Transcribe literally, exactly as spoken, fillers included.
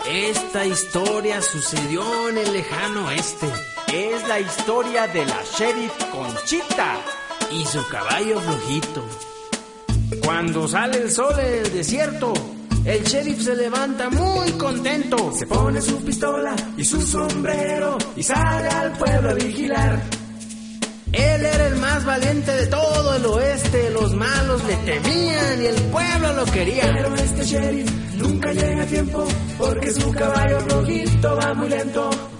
Esta historia sucedió en el lejano oeste. Es la historia de la sheriff Conchita y su caballo flojito. Cuando sale el sol en el desierto, el sheriff se levanta muy contento. Se pone su pistola y su sombrero y sale al pueblo a vigilar. Él era el más valiente de todo el oeste. Los malos le temían y el pueblo lo quería. Pero este sheriff nunca llega a tiempo porque su caballo flojito va muy lento.